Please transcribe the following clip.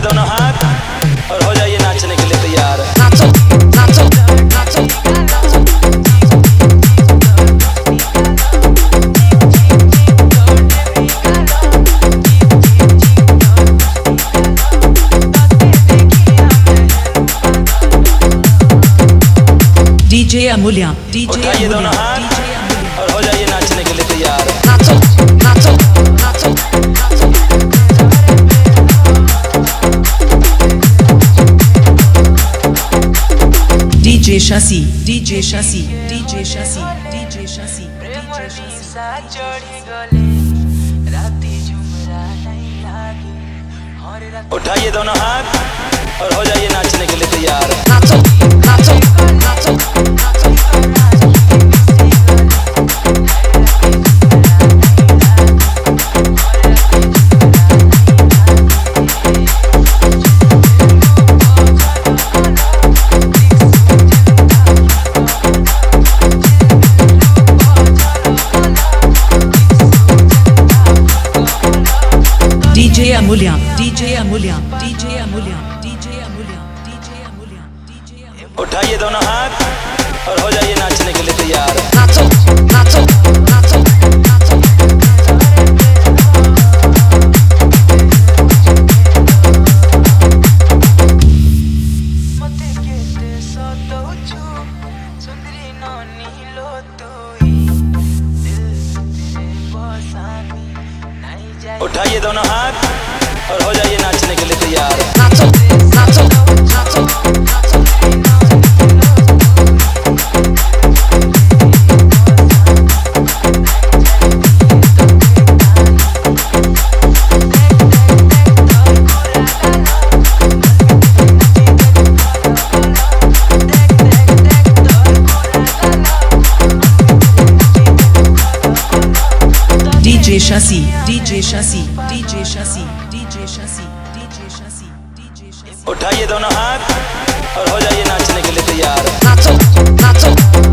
दोनों हाथ और हो जाइए नाचने के लिए तैयार। नाचो नाचो नाचो DJ Amulya, DJ उठाइए दोनों Amulya, हाथ और हो जाइए नाचने के लिए तैयार। नाचो नाचो नाचो DJ Shasi, DJ Shasi, DJ Shasi, DJ Shasi, DJ Shasi. उठाइए दोनों हाथ और हो जाइए नाचने के लिए तैयार। नाचो नाचो नाचो नाचो DJ Amulya, DJ Amulya, DJ Amulya, DJ Amulya, DJ Amulya, DJ Amulya. उठाइए दोनों हाथ और हो जाइए नाचने के लिए तैयार। नाचो नाचो नाचो नाचो उठाइए दोनों हाथ और हो जाइए नाचने के लिए तैयार। नाचो नाचो नाचो नाचो DJ Shasi, DJ Shasi, DJ Shasi, DJ Shasi, DJ Shasi, DJ Shasi. उठाइए दोनों हाथ और हो जाइए नाचने के लिए तैयार। नाचो नाचो